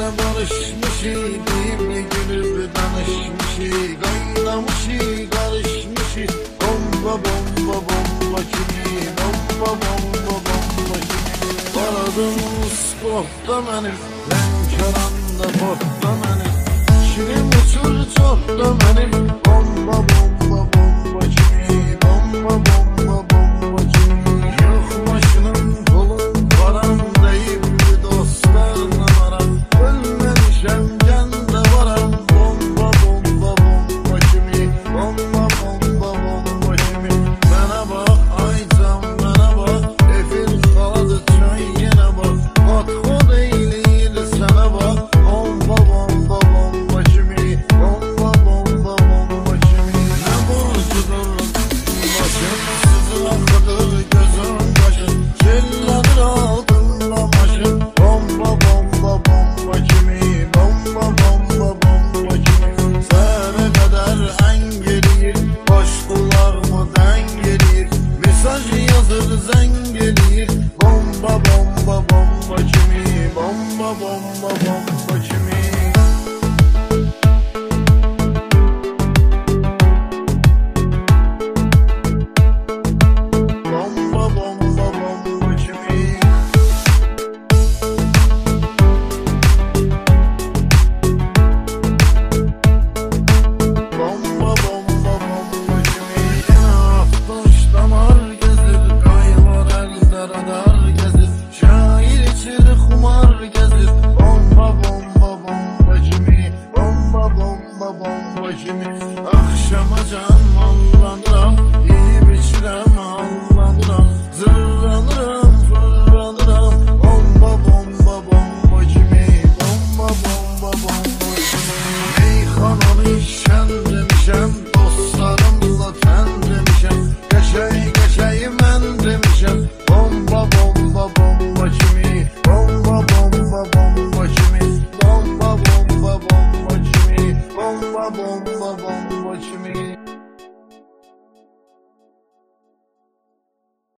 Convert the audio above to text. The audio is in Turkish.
Sevgiyle barışmışı, deyip gülüp danışmışı, kaynamışı, karışmışı. Bomba bomba bomba kimi, bomba bomba bomba kimi. Aradım spotda benim, Lənkəranda potda benim, şirin uçur çotda benim. Bomba bomba bomba kimi, bomba bomba bomba kimi. Yok başının kolun param deyip dostlarla aram, ölmemişem cende varam. Bomba bomba bomba kimi, bomba bomba bomba kimi. Bana bak aycan bana bak, efil kaladı çay yine bak, matko değil sana bak. Bomba bomba bomba kimi, bomba bomba bomba kimi. Ne borcudur başım, sızıl akıdır gözüm başım, kirlenir altınla başım. Bomba bomba bomba kimi, bomba bomba bomba kimi. Sene kadar engeliyir, baş kulağımı dengeliyir, mesaj yazır zengeliyir. Bomba bomba bomba kimi, bomba bomba bomba kimi. Bomba bomba bomba kimi. Bomba bomba bomba kimi. Aftoş damar gezir, kayvar elde radar gezir, şair içir kumar gezir. Bomba bomba bomba kimi, bomba bomba bomba kimi. Akşama can mallanıram, yiyip içirem allanıram, zırlanıram fırlanıram. Bomba bomba bomba kimi, bomba bomba bomba kimi. Meyxananı içen demişem, dostlarımla ten demişem, geçeyi mən demişem. Bomba bomba bomba kimi, bomba bomba bomba kimi, bomba bomba bomba kimi, bomba bomba bomba.